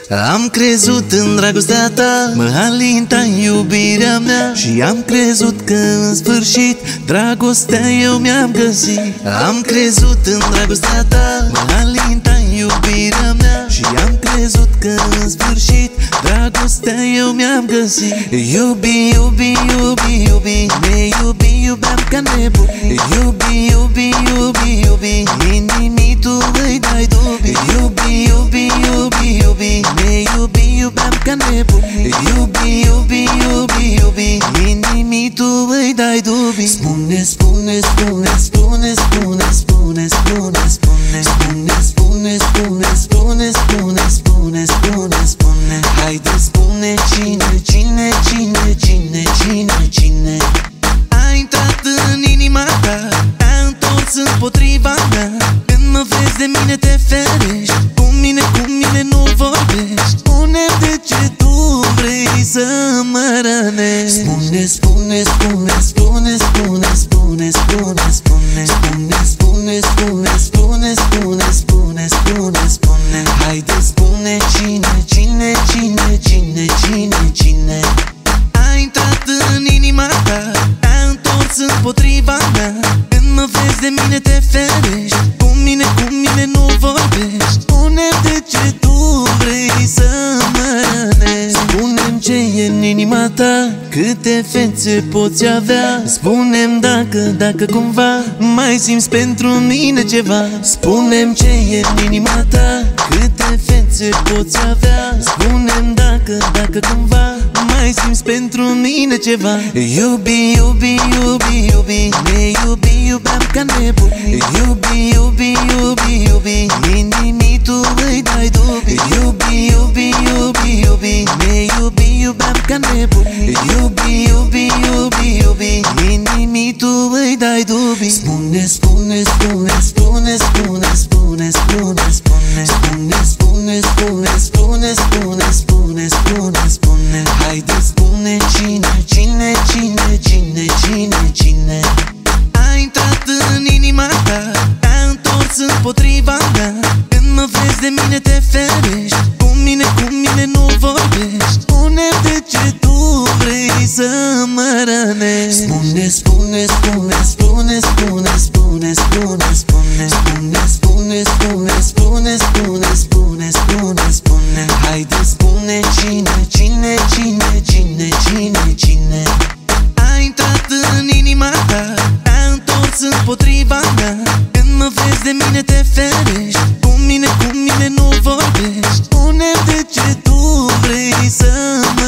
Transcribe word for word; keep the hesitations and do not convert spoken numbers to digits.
Am crezut în dragostea ta, mă alinta în iubirea mea, și am crezut că în sfârșit dragostea eu mi-am găsit. Am crezut în dragostea ta, mă alinta în iubirea mea, și am crezut că în sfârșit dragostea eu mi-am găsit. Iubi, iubi, iubi, iubi, ne iubi, iubeam ca nebun. Iubi, iubi, iubi, iubi, inimii tu îi dai dubii. Iubi, iubi, iubi, iubi, ne iubi, iubeam ca nebun. Iubi, iubi, iubi, iubi, inimii tu îi dai dubii. Spune, spune, spune, spune, spune, spune, spune, spune, spune, spune, spune, spune, spune, spune, spune, spune. Haide, spune cine, cine, cine, cine, cine, cine. Ai intrat în inima ta, te-ai întors împotriva mea. Când mă vezi de mine te ferești, cu mine, cu mine nu vorbești. Spune-mi de ce tu vrei să mă rănești. Spune, spune, spune, spune, spune, spune, spune, spune, spune, spune, spune, spune, spune, spune, spune, spune. Haide, spune cine, cine, cine, cine, cine, cine. Ai intrat în inima ta, te-ai întors împotriva mea. Când mă vezi de mine te ferești, cu mine, cu mine nu vorbești. Spune-mi de ce tu vrei să mă rănești. Spune-mi ce e în inima ta, câte fețe poți avea. Spune-mi dacă, dacă cumva mai simți pentru mine ceva. Spune-mi ce e în inima ta, câte fețe poți avea. Spune-mi dacă, dacă cumva mai simți pentru mine ceva. Iubi, iubi, iubi, iubi, ne iubi, iubeam ca nebun. Iubi, iubi, iubi, iubi, inimii tu îi dai dubii. Iubi, iubi, iubi, iubi, ne iubi, iubeam ca nebun. Iubi, iubi, iubi, iubi, inimii tu îi dai dubii. Spune, spune, spune, spune, spune, spune, spune, spune, spune, spune, spune, spune, spune, spune, spune, spune. Haide, spune cine, cine, cine, cine, cine, cine. Ai intrat în inima ta, te-ai întors împotriva mea. Când mă vezi de mine te ferești, cu mine, cu mine nu vorbești. Spune-mi de ce tu vrei să mă rănești. Spune, spune, spune, spune, spune, spune, spune, spune, spune, spune, spune, spune, spune, spune, spune, spune. Haide, spune cine, cine, cine, cine, cine, cine. Ai intrat în inima ta, te-ai întors împotriva mea. Când mă vezi de mine te ferești, cu mine, cu mine nu vorbești. Spune-mi de ce tu vrei să mă